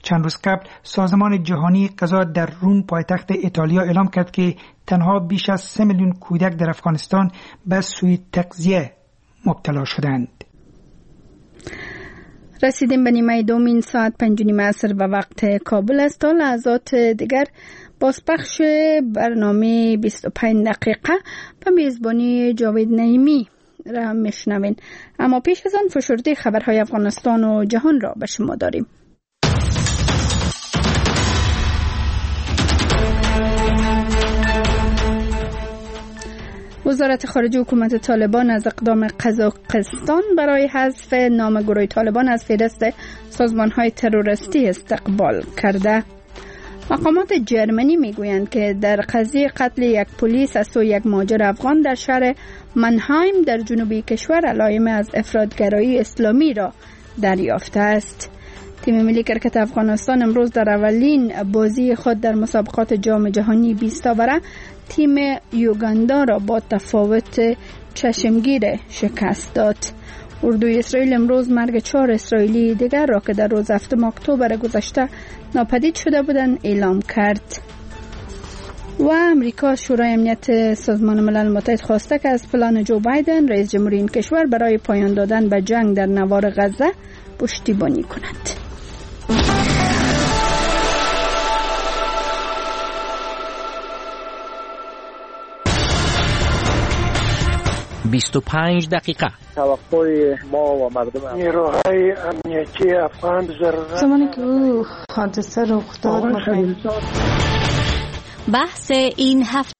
چند روز قبل سازمان جهانی غذا در روم پایتخت ایتالیا اعلام کرد که تنها بیش از 3 میلیون کودک در افغانستان به سوء تغذیه مبتلا شدند. رسیدیم به نیمه دومین ساعت 5:30 عصر و وقت کابل است. تا لحظات دیگر بازپخش برنامه 25 دقیقه به میزبانی جاوید نعیمی را میشنوین. اما پیش از آن فشرده خبرهای افغانستان و جهان را به شما داریم. وزارت خارجه حکومت طالبان از اقدام قزاقستان برای حذف نام گروه طالبان از فهرست سازمان‌های تروریستی استقبال کرده. مقامات جرمنی میگویند که در قضیه قتل یک پلیس از سوی یک مهاجر افغان در شهر منهایم در جنوبی کشور علائم از افراطگرایی اسلامی را دریافته است. تیم ملی کرکت افغانستان امروز در اولین بازی خود در مسابقات جام جهانی 20 بره تیم یوگاندا را با تفاوت چشمگیر شکست داد. اردوی اسرائیل امروز مرگ 4 اسرائیلی دیگر را که در روز 7 اکتبر گذشته ناپدید شده بودند اعلام کرد. و امریکا شورای امنیت سازمان ملل متحد خواسته که از پلان جو بایدن رئیس جمهوری این کشور برای پایان دادن به جنگ در نوار غزه پشتیبانی کند. 25 دقیقه. توقع ما و مردم نیروهای امنیتی افغان زمانی که او حادثه رخ داد بحث این هفته.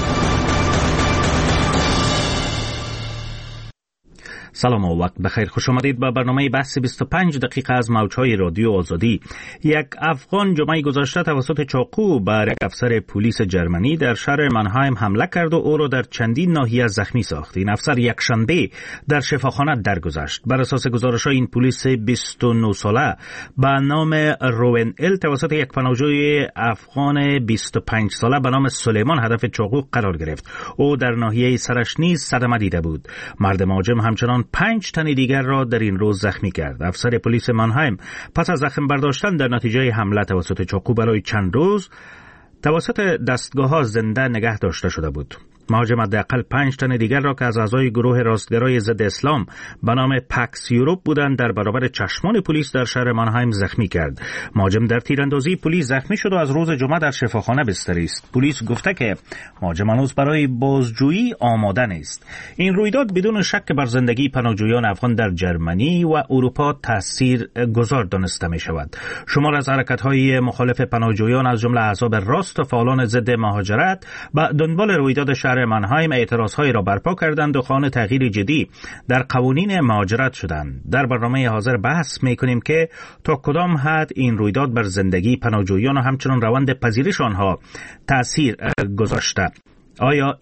سلام و وقت بخیر، خوش آمدید به برنامه بحث 25 دقیقه از موجهای رادیو آزادی. یک افغان جمعه گذشته توسط چاقو بر افسر پلیس جرمنی در شهر منهایم حمله کرد و او را در چندین ناحیه زخمی ساخت. این افسر یک شنبه در شفاخانه درگذشت. بر اساس گزارش‌های این پلیس 29 ساله به نام روین ال توسط یک پناهجوی افغان 25 ساله به نام سلیمان هدف چاقو قرار گرفت. او در ناحیه سرش نیز صدمه دیده بود. مرد مهاجم همچنان 5 تن دیگر را در این روز زخمی کرد. افسر پلیس منهایم پس از زخم برداشتن در نتیجه حمله توسط چاقو برای چند روز توسط دستگاه‌ها زنده نگه داشته شده بود. مهاجم حداقل 5 تن دیگر را که از اعضای گروه راستگرای ضد اسلام به نام پکس یوروپ بودند در برابر چشمان پلیس در شهر منهایم زخمی کرد. مهاجم در تیراندازی پلیس زخمی شد و از روز جمعه در شفاخانه بستری است. پلیس گفته که مهاجم هنوز برای بازجویی آماده نیست. این رویداد بدون شک بر زندگی پناهجویان افغان در جرمنی و اروپا تاثیر گذار دانسته می شود. شمار از حرکت‌های مخالف پناهجویان از جمله احزاب راست و فعالان ضد مهاجرت به دنبال رویداد شهر منهایم اعتراضهایی را برپا کردند و خواهان تغییر جدی در قوانین مهاجرت شدند. در برنامه حاضر بحث می‌کنیم که تا کدام حد این رویداد بر زندگی پناهجویان و همچنین روند پذیرش آنها تأثیر گذاشته. آیا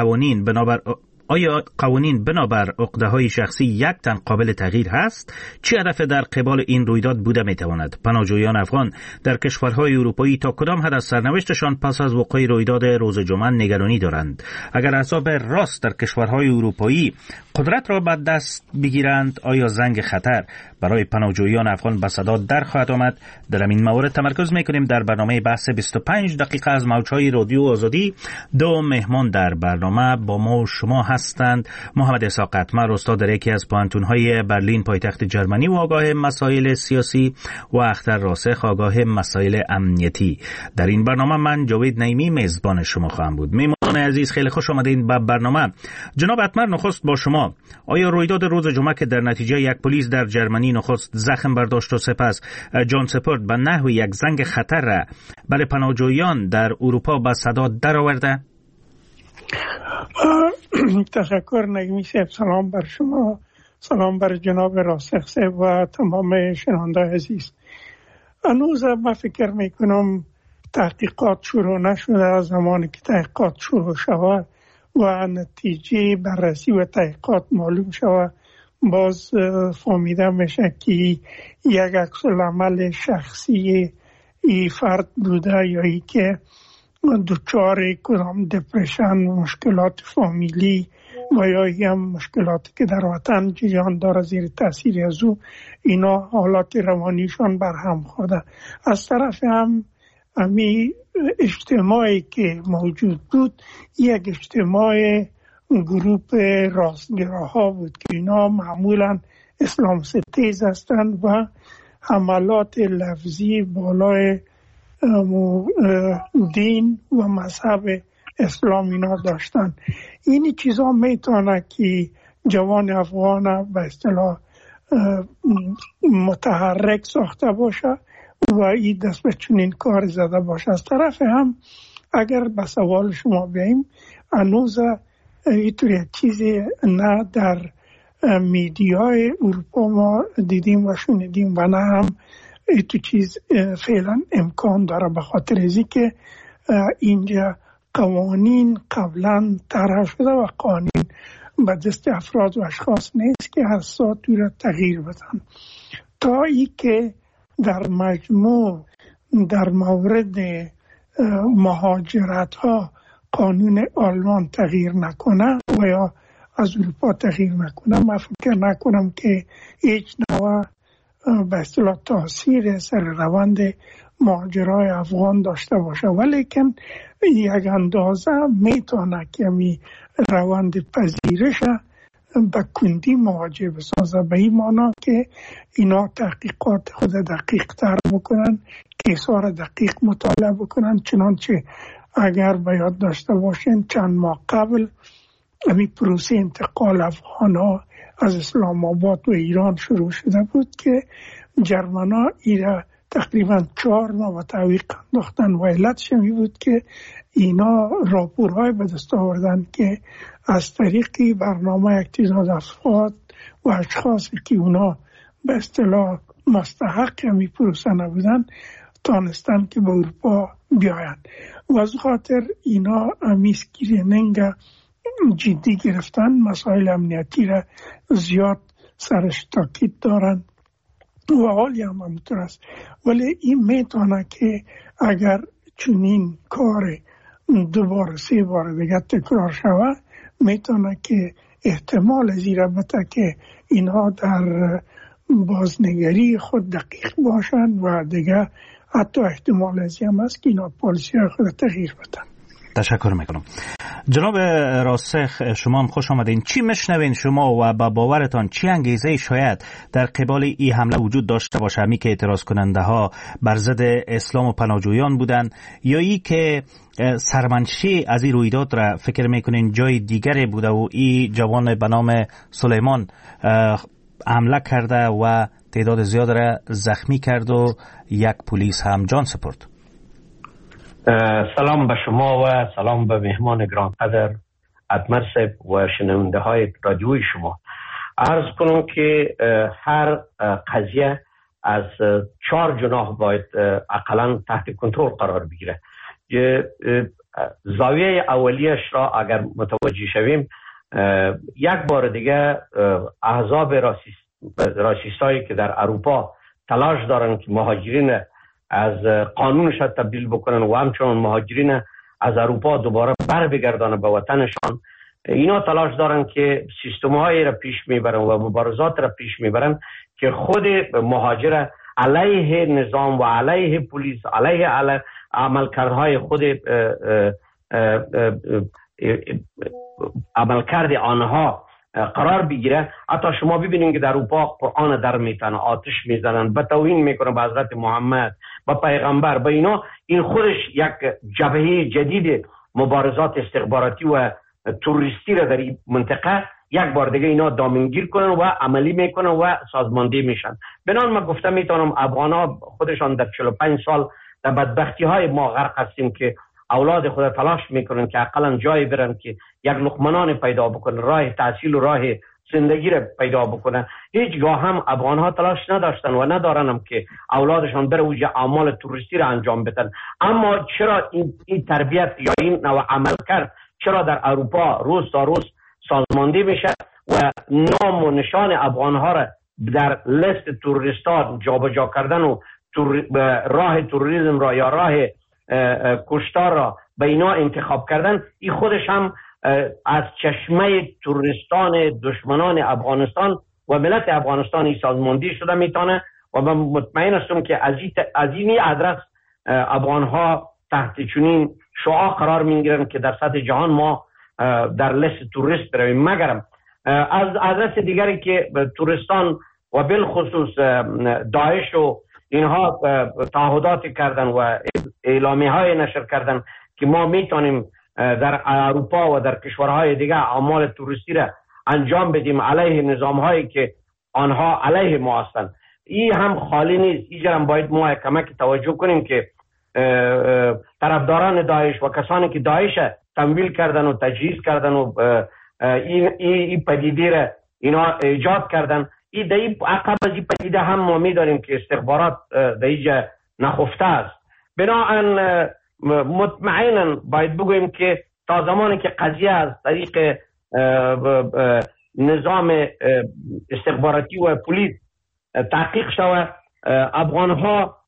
قوانین بنابر عقده‌های شخصی یک تن قابل تغییر هست؟ چه هدف در قبال این رویداد بوده می‌تواند؟ پناهجویان افغان در کشورهای اروپایی تا کدام حد از سرنوشتشان پس از وقوع رویداد روز جمعه نگرانی دارند؟ اگر احزاب راست در کشورهای اروپایی قدرت را به دست بگیرند، آیا زنگ خطر برای پناهجویان افغان به صدا در خواهد آمد؟ در این مورد تمرکز می‌کنیم در برنامه بحث 25 دقیقه از موجهای رادیو آزادی. دو مهمان در برنامه با ما و شما هستند. محمد اسحاق قطمر، استاد در یکی از پانتون‌های برلین پایتخت جرمنی و آگاه مسائل سیاسی، و اختر راسخ، آگاه مسائل امنیتی. در این برنامه من جاوید نعیمی میزبان شما خواهم بود. مهمان عزیز، خیلی خوش آمدید به برنامه. جناب قطمر، نخست با شما. آیا رویداد روز جمعه که در نتیجه یک پلیس در جرمنی نخست زخم برداشت و سپس جان سپرد به نحو یک زنگ خطر برای پناهجویان در اروپا به صدا درآورده؟ تشکر نعیمی صاحب. سلام بر شما، سلام بر جناب راسخ صاحب و تمام شنونده عزیز. هنوز من فکر میکنم تحقیقات شروع نشده. از زمانی که تحقیقات شروع شود و نتیجه بررسی و تحقیقات معلوم شود، باز فهمیده میشه که یک عکس‌العمل شخصی ای فرد بوده یا ای که دچار کدام دپرشن، مشکلات فامیلی و یا هم مشکلاتی که در وطن جریان داره زیر تاثیر از او اینا حالات روانیشان برهم خورده. از طرف هم امی اجتماعی که موجود بود یک اجتماع گروپ راستگراها بود که اینا معمولا اسلام ستیز هستند و حملات لفظی بالای دین و مذهب اسلام اینا داشتن. این چیزا میتونه که جوان افغان به اصطلاح متحرک ساخته باشه و این دست به چنین کار زده باشه. از طرف هم اگر به سوال شما بیاییم هنوز اینطور چیزی نه در میدیای اروپا ما دیدیم و شنیدیم و نه هم این چیز فعلا امکان داره، به خاطر ازی که اینجا قوانین قبلا طرح شده و قوانین به دست افراد و اشخاص نیست که هر ساعت را تغییر بدن. تا ای که در مجموع در مورد مهاجرت ها قانون آلمان تغییر نکنه و یا از اروپا تغییر نکنه، من فکر نکنم که هیچ نوع به اصطلاح تاثیر سر روند مهاجرای افغان داشته باشه، ولیکن یک اندازه میتونه که می روند پذیرش به کندی مواجه بسازه، به این معنی که اینا تحقیقات خود دقیق تر بکنن، کیسار دقیق مطالعه بکنن. چنانچه اگر به یاد داشته باشین چند ماه قبل امی پروسه انتقال افغان ها از اسلام آباد و ایران شروع شده بود که جرمن ها ایره تقریبا 4 ماه تعویق انداختن و علتش می بود که اینا راپورهای به دست آوردن که از طریقی برنامه اکتیزاد افراد و اشخاصی که اونا به اصطلاح مستحق همی پروسه نبودن تانستن که به اروپا بیاین و از خاطر اینا همی اسکرینینگ جدی گرفتن، مسائل امنیتی را زیاد سرش تاکید دارن و حالی هم همونطور است. ولی این میتونه که اگر چنین کار 2 بار 3 بار دیگه تکرار شود میتونه که احتمال زیرا بته که اینها در بازنگری خود دقیق باشند و دیگه حتی احتمال ازی هم است که اینا پالیسی خود تغییر بدن. تشکر میکنم. جناب راسخ، شما هم خوش آمدین. چی میشنوین شما و با باورتان چی انگیزه شاید در قبال این حمله وجود داشته باشه؟ همی که اعتراض کننده ها بر ضد اسلام و پناهجویان بودن یا ای که سرمنشی از این رویداد را فکر میکنین جای دیگری بوده و این جوان به نام سلیمان حمله کرده و تعداد زیاد را زخمی کرد و یک پلیس هم جان سپرد؟ سلام به شما و سلام به مهمان گرانقدر ادمر صاحب و شنونده های رادیوی شما. عرض کنم که هر قضیه از 4 جناح باید اقلا تحت کنترل قرار بگیره. زاویه اولیش را اگر متوجه شویم، یک بار دیگه احزاب راسیستایی که در اروپا تلاش دارن که مهاجرین از قانونش تبدیل بکنن و همچنان مهاجرین از اروپا دوباره بر بگردانه به وطنشان، اینا تلاش دارن که سیستم‌هایی را پیش میبرن و مبارزات را پیش میبرن که خود مهاجر علیه نظام و علیه پلیس، علیه عملکردهای خود عملکرد آنها قرار بگیره. حتی شما ببینید که در اروپا قرآن در میتنه، آتش میزنن، به توهین میکنن به حضرت محمد، به پیغمبر، به اینا. این خودش یک جبهه جدید مبارزات استخباراتی و توریستی را در این منطقه یک بار دیگه اینا دامنگیر کنن و عملی میکنن و سازماندهی میشن. بنان من گفتم میتونم افغانا خودشان در 45 سال در بدبختی های ما غرق هستیم که اولاد خود تلاش میکنن که اقلا جایی برن که یک لقمه پیدا بکنن، راه تحصیل و راه زندگی را پیدا بکنن. هیچگاه هم افغان ها تلاش نداشتن و ندارن هم که اولادشان بره اوج اعمال توریستی را انجام بدن. اما چرا این تربیت یا این نوع عمل کرد چرا در اروپا روز تا روز سازمانده میشه و نام و نشان افغان ها را در لیست توریستان جابجا کردن و راه توریسم را یا راه کشتار را به اینا انتخاب کردن، این خودش هم از چشمه تروریستان دشمنان افغانستان و ملت افغانستان سازماندهی شده میتونه و من مطمئن هستم که از این ادرس افغانها تحت چنین شعار قرار میگیرن که در سطح جهان ما در لیست توریست برویم. مگرم از ادرس دیگری که توریستان و بالخصوص داعش و اینها تعهدات کردن و اعلامیه های نشر کردن که ما میتونیم در اروپا و در کشورهای دیگه اعمال توریستی را انجام بدیم علیه نظام هایی که آنها علیه ما هستند. این هم خالی نیست. اینجا هم باید ما کمک توجه کنیم که طرفداران داعش و کسانی که داعش تمویل کردن و تجهیز کردن و این پدیده را اینا ایجاد کردن، این عقب از این پدیده هم ما می‌دانیم که استخبارات در اینجا نخفته است. بنابراین مطمئنا باید بگوییم که تا زمانی که قضیه از طریق نظام استخباراتی و پلیس تحقیق شود، افغانها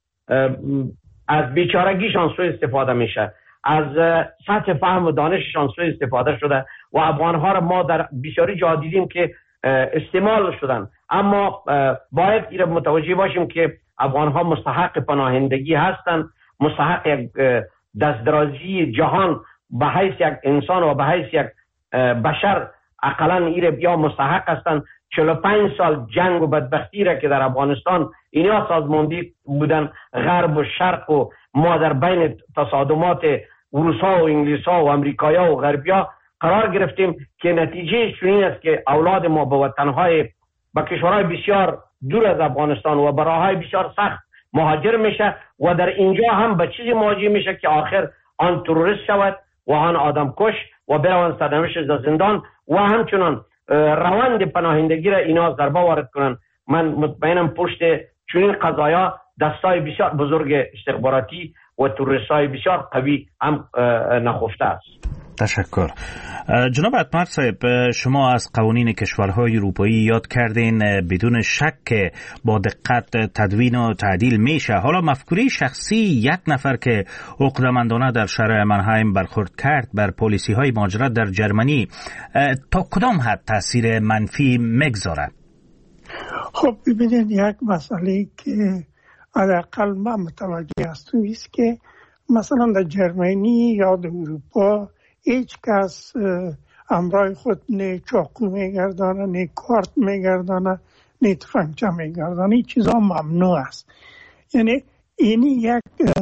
از بیچارگیشان سوء استفاده میشه، از سطح فهم و دانششان سوء استفاده شده و افغانها را ما در بسیاری جا دیدیم که استعمال شدن. اما باید این متوجه باشیم که افغانها مستحق پناهندگی هستند، مستحق یک دستدرازی جهان به حیث یک انسان و به حیث یک بشر اقلا ایره یا مستحق هستند. 45 سال جنگ و بدبختی را که در افغانستان اینا سازماندهی بودن، غرب و شرق و ما در بین تصادمات روسا و انگلیسا و امریکایا و غربیا قرار گرفتیم که نتیجه چنین است که اولاد ما به وطنهای به کشورهای بسیار دور از افغانستان و به راههای بسیار سخت مهاجر میشه و در اینجا هم به چیزی مواجه میشه که آخر آن تروریست شود و آن آدم کش و بروند سرنوشت زندان و همچنان روند پناهندگی را اینا ضربه وارد کنن. من مطمئنم پشت چنین قضایا دستای بسیار بزرگ استخباراتی و تروریستای بسیار قوی هم نخفته است. تشکر. جناب عطمر صاحب، شما از قوانین کشورهای اروپایی یاد کردین بدون شک با دقت تدوین و تعدیل میشه. حالا مفکوره شخصی یک نفر که عقده‌مندانه در شهر منهایم برخورد کرد بر پالیسی های مهاجرت در جرمنی تا کدام حد تاثیر منفی میگذارد؟ خب ببینید، یک مسئله که حداقل من متوجه هستم است که مثلا در جرمنی یا در اروپا هیچ کس همراه خود نه چاقو میگردانه، نه کارت میگردانه، نه تفنگچه میگردانه. این چیزا ممنوع است. یعنی این یک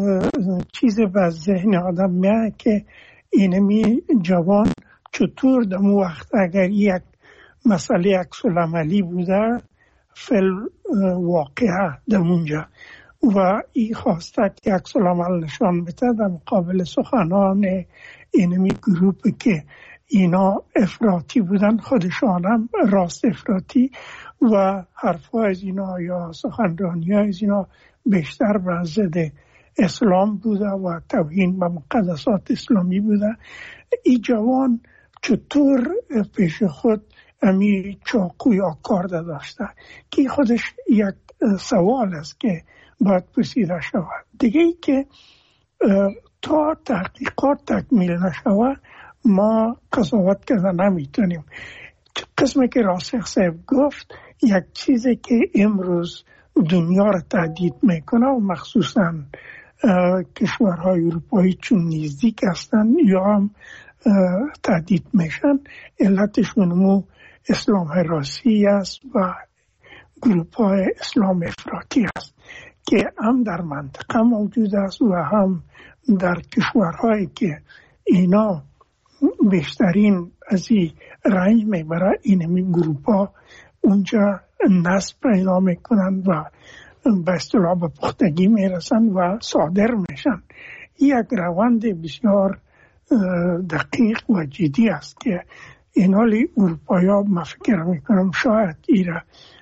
چیز به ذهن آدم میاد که اینمی جوان چطور در مو وقت اگر یک مسئله عکس العملی بوده فل واقعه در اونجا و این خواسته که عکس العمل نشان بده در مقابل سخنان اینمی گروپی که اینا افراطی بودن، خودشان هم راست افراطی و حرفای از اینا یا سخنرانی از اینا بیشتر بر ضد اسلام بوده و توهین به مقدسات اسلامی بوده. این جوان چطور پیش خود امی چاقو یا کارد داشته که خودش یک سوال است که باید پرسیده شود. دیگه ای که تا تحقیقات تکمیل نشود ما قضاوت کردن نمیتونیم. قسمی که راسخ صاحب گفت یک چیزی که امروز دنیا را تهدید میکنه و مخصوصا کشورهای اروپایی چون نزدیک هستن یا هم تهدید میشن، علتشون مو اسلام راسی است و گروپ های اسلام افراطی است که هم در منطقه موجود است و هم در کشورهایی که اینا بیشترین از این رنج میبره. این گروپ ها اونجا نسب پیدا میکنن و به اصطلاح به پختگی میرسن و صادر میشن. یک روند بسیار دقیق و جدی است که این حالی اروپایی ها من فکر میکنم شاید ایره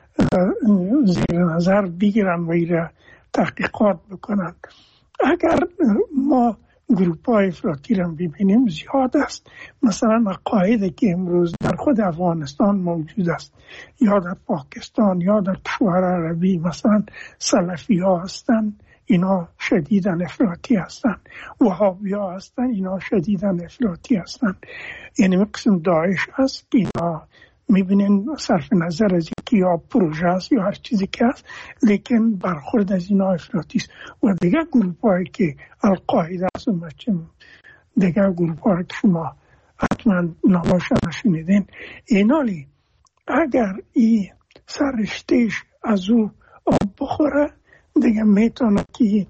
زیر نظر بگیرن و ایره تحقیقات بکنن. اگر ما گروپ های افراطی را ببینیم زیاد است. مثلا عقایدی که امروز در خود افغانستان موجود است یا در پاکستان یا در کشور عربی، مثلا سلفی ها هستند اینا شدیداً افراطی هستند. وهابی‌ها هستند، اینا شدیداً افراطی هستند. یعنی قسم داعش هست که اینا میبینین صرف نظر از اینکه یا پروژه است یا هر چیزی که هست، لیکن برخورد از اینا افراطی است. و دیگه گروه‌هایی که القاعده است و دیگه گروه‌هایی که شما حتما نامشون شنیدین، اینالی اگر این سرشتش از او آب بخوره دیگه میتونه که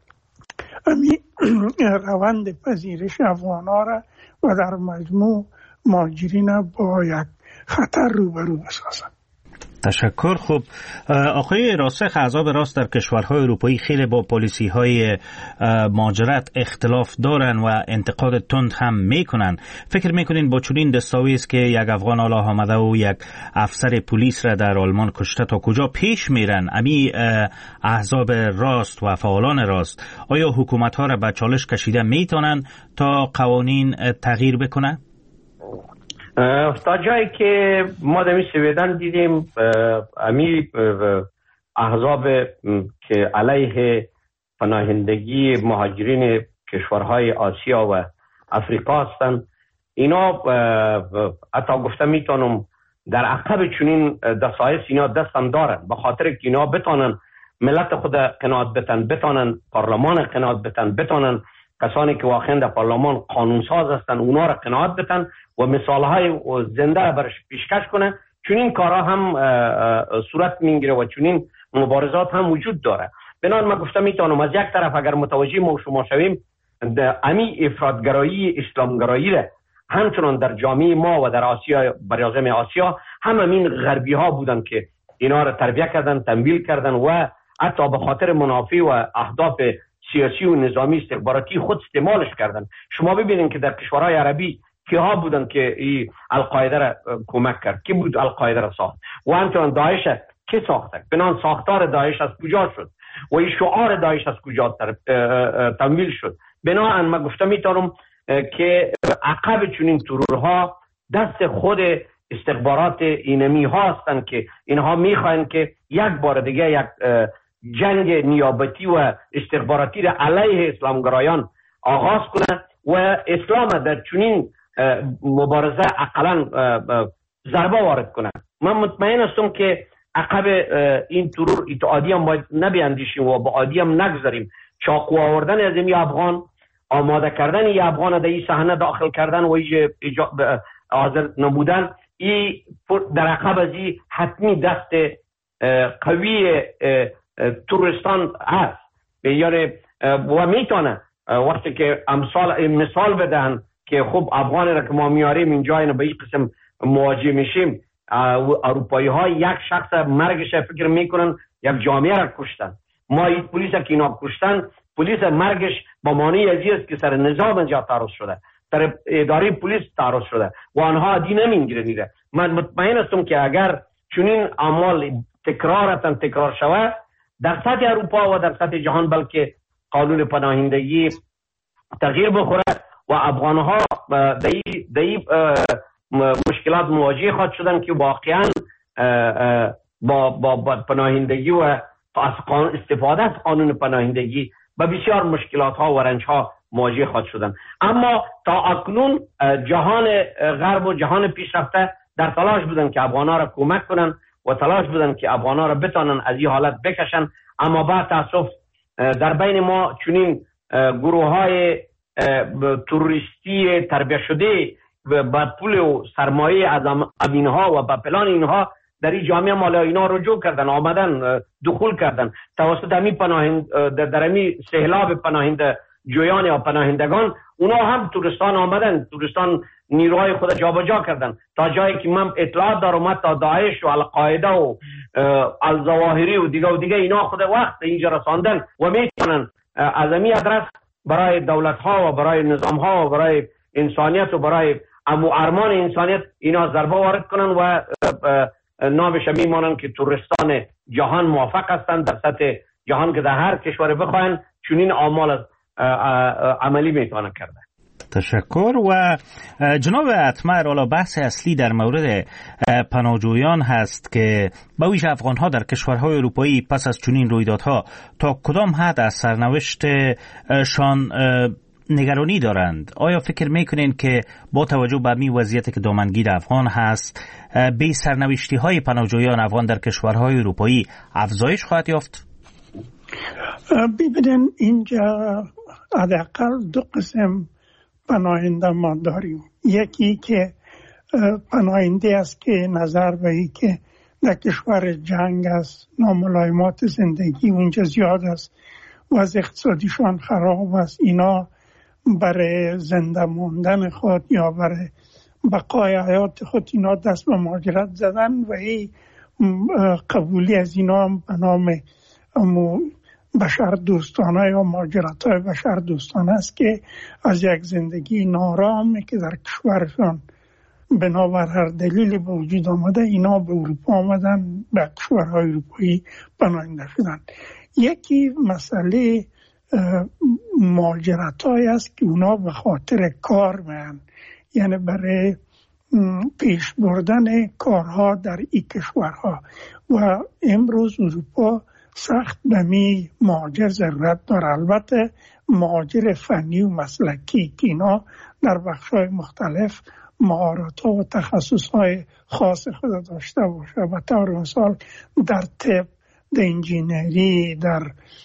روند پذیرش افغان‌ها را و در مجموع مهاجرین با یک خطر روبرو بسازن. تشکر. خوب آقای راسخ، احزاب راست در کشورهای اروپایی خیلی با پالیسی‌های مهاجرت اختلاف دارن و انتقاد تند هم میکنن. فکر میکنین با چنین دستاویز که یک افغان حالا آمده و یک افسر پلیس را در آلمان کشته تا کجا پیش میرن امی احزاب راست و فعالان راست؟ آیا حکومت‌ها را به چالش کشیده میتونن تا قوانین تغییر بکنه؟ تا جایی که ما در سویدن دیدیم امی احزاب که علیه پناهندگی مهاجرین کشورهای آسیا و افریقا هستند، اینا حتی گفته میتونم در عقب چنین دستایس اینا دستم دارن، به خاطر که اینا بتانن ملت خود قناعت بتن، بتانن پارلمان قناعت بتن، بتانن کسانی که واقعا در پارلمان قانونساز هستن اونا را قناعت بتن و مثالهای زنده را برش پیشکش کنه. چون این کارها هم صورت میگیره و چون این مبارزات هم وجود داره. بنابراین من گفتم میتونم از یک طرف اگر متوجه ما شما شویم امی افراطگرایی اسلامگرایی را همچنان در جامعه ما و در آسیا، برازم آسیا، همین غربی ها بودن که اینا را تربیت کردن، تمویل کردن و حتی به خاطر منافع و اهداف سیاسی و نظامی استخباراتی خود استعمالش کردن. شما ببینید که در کشورهای عربی که ها بودن که این القاعده را کمک کرد، کی بود القاعده را ساخت و همچنان داعش کی ساخته؟ بنان ساختار داعش از کجا شد و این شعار داعش از کجا تمویل شد؟ بنابراین من گفتم میتونم که عقب چنین ترورها دست خود استخبارات اینمی ها هستند که اینها میخواین که یک بار دیگه یک جنگ نیابتی و استخباراتی را علیه اسلامگرایان آغاز کنه و اسلام در چنین مبارزه اقلا ضربه وارد کنه. من مطمئن هستم که عقب این ترور اتحادی هم باید نبیاندیشیم و با عادی هم نگذاریم. چاقو آوردن از این افغان، آماده کردن این افغان در این صحنه داخل کردن و حاضر نبودن، این در عقب از این حتمی دست قوی تورستان هست. یعنی و میتونه وقتی که مثال بدن که خب افغانی را که ما میاریم اینجا اینو به این قسم مواجه میشیم، اروپایی ها یک شخص مرگش فکر میکنن یک جامعه را کشتن. ما این پلیس که اینا کشتن، پلیس مرگش با معنی ازی است که سر نظام اینجا تعرض شده، سر اداره پلیس تعرض شده و آنها عادی نمیگیره. من مطمئن هستم که اگر چنین اعمال تکرار شود در سطح اروپا و در سطح جهان، بلکه قانون پناهندگی تغییر بخوره و افغانها در مشکلات مواجه خواهد شدن که واقعا با پناهندگی و از استفاده از قانون پناهندگی به بسیار مشکلات ها و رنج ها مواجه خواهد شدن. اما تا اکنون جهان غرب و جهان پیشرفته در تلاش بودن که افغانها را کمک کنن و تلاش بودن که افغانها را بتانن از این حالت بکشن. اما با تاسف در بین ما چنین گروه های تروریستی تربیت شده با پول و سرمایه از امینها و با پلان اینها در این جامعه مالا اینا رجوع کردن، آمدن دخول کردن توسط در امی سهلاب پناهنده جویان یا پناهندگان. اونا هم تورستان آمدن، تورستان نیروهای خود جابجا کردن تا جایی که من اطلاعات دارم تا داعش و القاعده و الظواهری و دیگه اینا خود وقت اینجا رساندن و میتونن از امی ادرس برای دولت ها و برای نظام ها و برای انسانیت و برای ارمان انسانیت اینا ضربه وارد کنن و نامش میمانن که تورستان جهان موافق هستند در سطح جهان که در هر کشور بخواین چنین اعمال عملی میتونن کرده. تشکر. و جناب اتمر، حالا بحث اصلی در مورد پناهجویان هست که با ویژه افغان‌ها در کشورهای اروپایی پس از چنین رویدادها تا کدام حد از سرنوشتشان نگرانی دارند؟ آیا فکر میکنین که با توجه به این وضعیتی که دامنگیر افغان هست به سرنوشتی های پناهجویان افغان در کشورهای اروپایی افزایش خواهد یافت؟ ببینن اینجا حداقل دو قسم پناهنده ما داریم. یکی که پناهنده است که نظر به این که در کشور جنگ است، ناملایمات زندگی اونجا زیاد است و از اقتصادیشان خراب است، اینا برای زنده موندن خود یا برای بقای حیات خود اینا دست به مهاجرت زدن و این قبولی از اینا به نام بشر دوستانه یا مهاجرت های بشر دوستانه است که از یک زندگی نارامی که در کشورشان بنابر هر دلیلی به وجود آمده اینا به اروپا آمدن، به کشورهای اروپایی پناهنده شدن. یکی مسئله مهاجرت های است که اونا به خاطر کار میان، یعنی برای پیش بردن کارها در این کشورها و امروز اروپا سخت به می مهاجر ضرورت داره. البته مهاجر فنی و مسلکی که اینا در بخش‌های مختلف مهارت‌ها و تخصص‌های خاص خود داشته باشه. به طور مثال در طب، در انجینری، در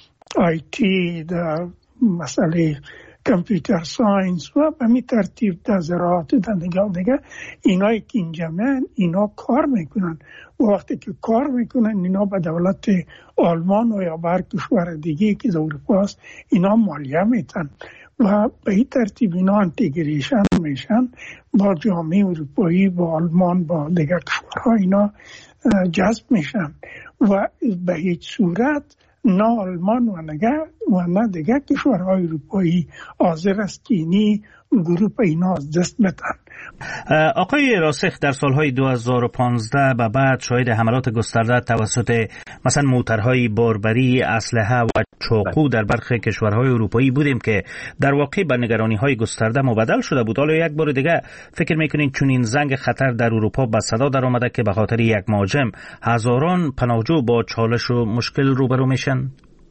آیتی، در مسئله کامپیوتر ساینس و به می ترتیب در زراعت در دیگه اینایی که اینجا من اینا کار میکنن و وقتی که کار میکنن اینا به دولت آلمان و یا بر کشور دیگه که در اروپا است اینا مالیه میتن و به این ترتیب اینا انتگریشن میشن با جامعه اروپایی، با آلمان، با دیگه کشورها اینا جذب میشن و به هیچ صورت نه آلمان و نه دیگه کشورهای اروپایی حاضر است که اینی گروپ اینا از دست بدن. آقای راسخ، در سالهای 2015 به بعد شاهد حملات گسترده توسط مثلا موترهای باربری، اسلحه و چاقو در برخی کشورهای اروپایی بودیم که در واقع به نگرانی‌های گسترده مبدل شده بود. حالا یک بار دیگه فکر می‌کنین چون این زنگ خطر در اروپا به صدا در آمده که به خاطر یک مهاجم هزاران پناهجو با چالش و مشکل روبرو میشن؟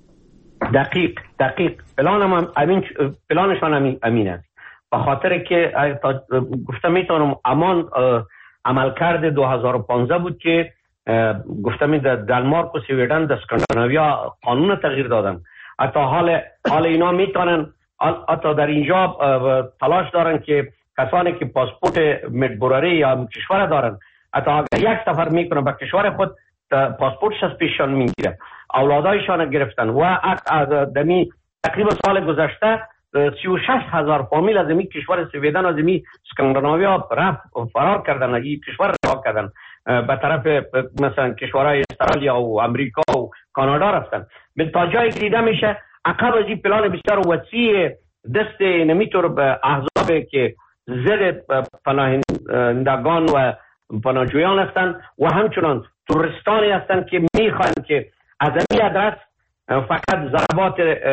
دقیق پلانشان امین است. به خاطر که گفتم میتونم عملکرد 2015 بود که گفتم در دانمارک و سوئدن در اسکاندیناویا قانون تغییر دادن. حتی حال اینا میتونن حتی در اینجا تلاش دارن که کسانی که پاسپورت مجبوری یا کشور دارن حتی اگر یک سفر میکنن به کشور خود پاسپورتش از پیششان میگیره. اولادایشان گرفتن و دمی تقریبا سال گذشته 36,000 فامیل از این کشور سوئدن از این اسکاندیناویا فرار کردن، این کشور رها کردن به طرف مثلا کشورهای استرالیا و امریکا و کانادا رفتن. به تا جایی که دیده میشه عقب از این پلان بسیار وسیع دست نمیتور به احزاب که ضد پناهندگان و پناهجویان هستند و همچنان توریستانی هستند که میخواهند که از این ادرس فقط ضربات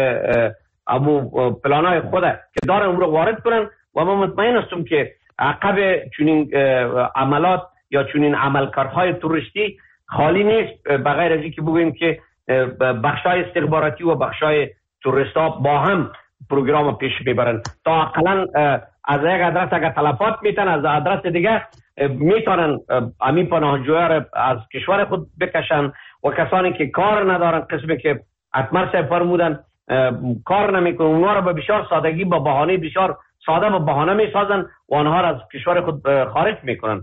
پلانای خود که دارن اون رو وارد کنن و ما مطمئن هستم که عقب چنین عملات یا چنین عملکردهای توریستی خالی نیست، بغیر از اینکه بگوییم که بخشای استخباراتی و بخشای توریستا با هم پروگرام پیش ببرن تا اقلا از یک ادرس اگر تلفات میتن از ادرس دیگه میتونن امی پناهجویان را از کشور خود بکشن و کسانی که کار ندارن، قسمی که اتمر صاحب فرمودن کار نمیکنن، اونها را به بسیار سادگی با بهانه بسیار ساده با بهانه میسازن و آنها را از کشور خود خارج میکنن.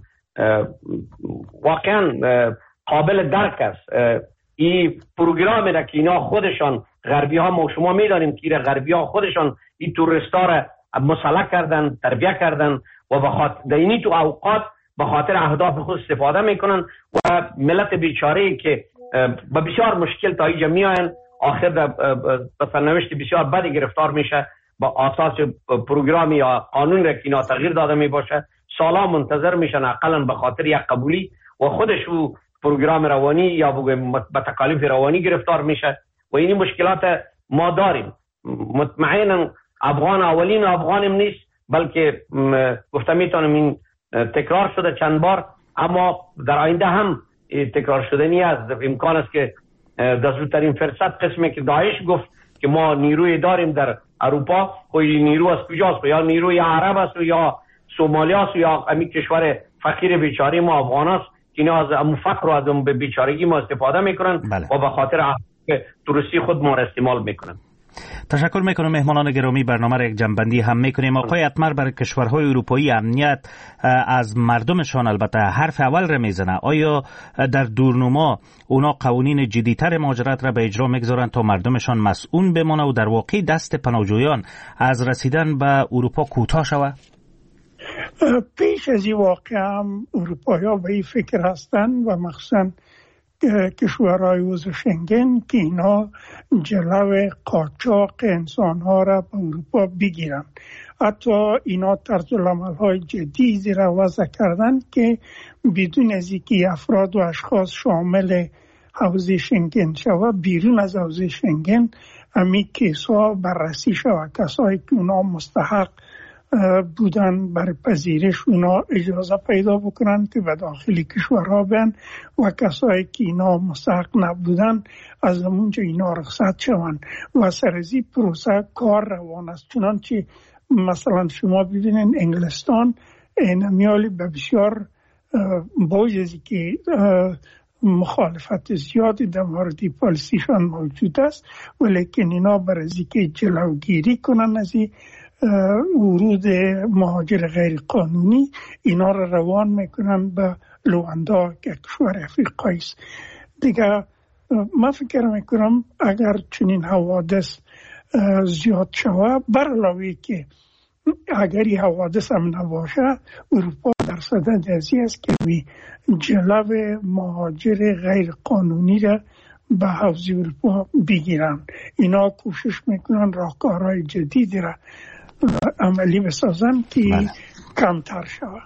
واقعا قابل درک است این پروگرامی را که اینا خودشان غربی ها، ما شما میدانیم که غربی ها خودشان این توریستا را مسلح کردن، تربیه کردن و در اینی تو اوقات به خاطر اهداف خود استفاده میکنن و ملت بیچاره که با بسیار مشکل تا اینجا میاین آخر به سرنوشت بسیار بدی گرفتار میشه با اساس پروگرامی یا قانون را که اینا تغییر داده میباشه. سالا منتظر میشن اقلا به خاطر یک قبولی و خودش او پروگرام روانی یا به تکالیف روانی گرفتار میشه و این مشکلات ما داریم. مطمئنا افغان اولین افغانم نیست، بلکه گفتم میتونم این تکرار شده چند بار، اما در آینده هم تکرار شدنی است. امکان است که در زودترین فرصت قسمی که داعش گفت که ما نیروی داریم در اروپا، خیلی نیرو از کجاست؟ یا نیروی عرب است یا سومالی است یا امی کشور فقیر بیچاره ما افغان است که اینا از ام فقر و از ام بیچارگی ما استفاده میکنن و به خاطر تروریستی خود ما را استعمال میکنن. تشکر میکنم. مهمانان گرامی، برنامه را یک جنبندی هم میکنیم. آقای اتمر، برای کشورهای اروپایی امنیت از مردمشان البته حرف اول را میزنه. آیا در دورنما اونا قوانین جدیتر مهاجرت را به اجرا میگذارن تا مردمشان مسئول بمانه و در واقع دست پناهجویان از رسیدن به اروپا کوتاه شود؟ پیش از این واقع هم اروپایی ها به این فکر هستن و مخصوصا کشورهای عضو شنگن که اینا جلو قاچاق انسان ها را به اروپا بگیرن. حتی اینا طرز العمل های جدیدی را وضع کردن که بدون از اینکه افراد و اشخاص شامل حوزه شنگن شود، بیرون از حوزه شنگن امی کیسا بررسی شود. کسایی که اونا مستحق بودن برای پذیرش اونا اجازه پیدا بکنن که به داخل کشورها بیان و کسایی که اینا مستحق نبودن از اونجا اینا رخصت شوند و سرزی پروسه کار روان است. چنانچه مثلا شما ببینید انگلستان نمیالی به بسیار باوجزی که مخالفت زیادی در مورد پالیسیشان موجود است، ولیکن اینا برای که جلوگیری کنن از ورود مهاجر غیر قانونی اینا را روان میکنن به لواندا که کشور افریقایی است. دیگه من فکر میکنم اگر چنین حوادث زیاد شود، بر علاوه که اگر این حوادث هم نباشه، اروپا در صدد ازی است که جلو مهاجر غیر قانونی را به حوزه اروپا بگیرن. اینا کوشش میکنن راهکارهای جدیدی را عملی بسازن که کمتر شود.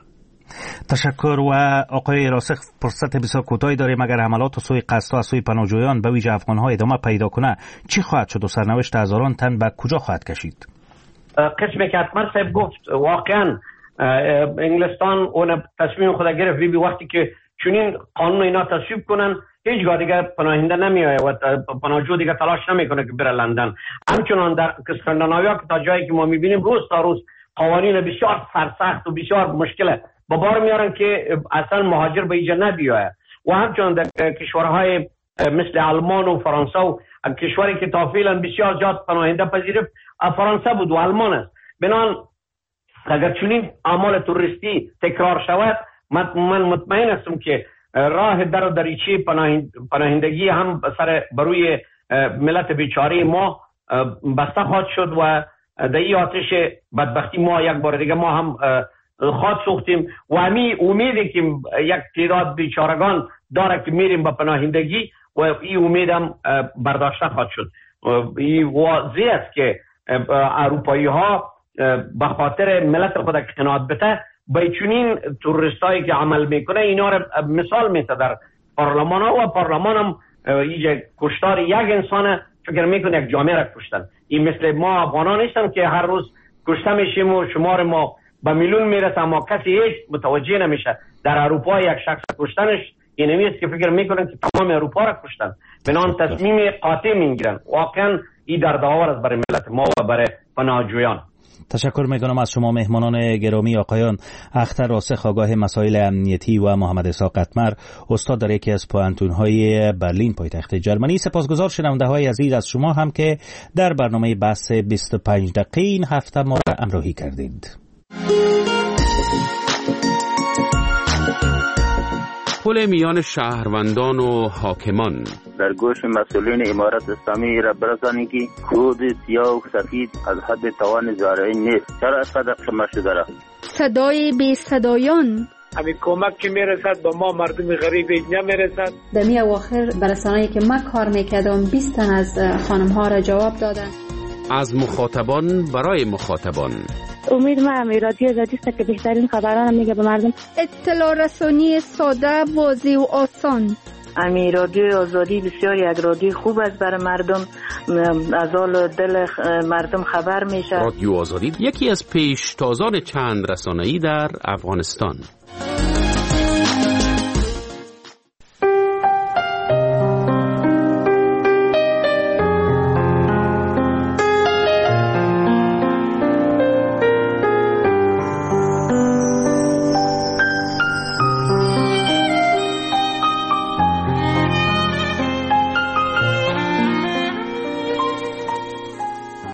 تشکر. و آقای راسخ، فرصت بسیار کوتاهی داریم. اگر حملات و سوی قصد و سوی پناهجویان به ویژه افغان‌ها ادامه پیدا کنه، چی خواهد شد و سرنوشت هزاران تن به کجا خواهد کشید؟ قسمی که اتمر صاحب گفت واقعا انگلستان اون تصمیم خود گرفت بی وقتی که چنین قانون اینا تصویب کنن هیچگاه دیگر پناهنده نمیآید و پناهجو دیگر تلاش نمیکنه که بره لندن. همچنان در اسکاندیناویا که تا جایی که ما میبینیم روز تا روز قوانین بسیار سرسخت و بسیار مشکل با بار میارن که اصلا مهاجر به اینجا نبیاید. و همچنان در کشورهای مثل آلمان و فرانسه و کشوری که تا فعلا بسیار زیاد پناهنده پذیرفت فرانسه بود و آلمان است. بنان اگر چنین اعمال توریستی تکرار شود، من مطمئن هستم که راه در و دریچه پناهندگی هم بروی ملت بیچاره ما بسته خواهد شد و در این آتش بدبختی ما یک بار دیگه ما هم خواهد سوختیم و همی امیدی که یک تعداد بیچارگان داره که میریم به پناهندگی و این امید هم برداشته خواهد شد. این واضح است که اروپایی ها به خاطر ملت خود که قناعت بده به چنین توریستایی که عمل میکنه اینا رو مثال میته در پارلمان ها و پارلمان هم اینجا کشتار یک انسان فکر میکنه یک جامعه را کشتن. این مثل ما افغانان نیستن که هر روز کشته میشیم و شمار ما به میلیون میرسه اما کسی هیچ متوجه نمیشه. در اروپا یک شخص کشتنش این نیست که فکر میکنن که تمام اروپا را کشتن. بنان تصمیم قاطع میگیرن. واقعا این دردآور است برای ملت ما و برای پناهجویان. تشکر میکنم از شما مهمانان گرامی، آقایان اختر راسخ آگاه مسائل امنیتی و محمد اسحاق اتمر استاد در یکی از پوانتون‌های برلین پایتخت جرمنی. سپاسگزار شنونده‌های عزیز از شما هم که در برنامه بحث 25 دقیقه این هفته ما را همراهی کردید. پل میان شهروندان و حاکمان در گوش مسئولین امارت اسلامی را برسانید که خود سیاه و سفید از حد توان زارعی نیست. چرا صدق شما شده را صدای بی صدایان همین کمک که میرسد با ما مردم غریب اینجا میرسد. در می اواخر برسانه‌ای که من کار میکردم 20 تن از خانم ها را جواب دادن. از مخاطبان برای مخاطبان. امید من رادیو زادیست که بهترین خبران میگه به مردم. اطلاع رسانی ساده، واضح و آسان. امی رادیو آزادی بسیار یک رادیو خوب است برای مردم، از حال دل مردم خبر میشه. رادیو آزادی یکی از پیشتازان چند رسانه‌ای در افغانستان.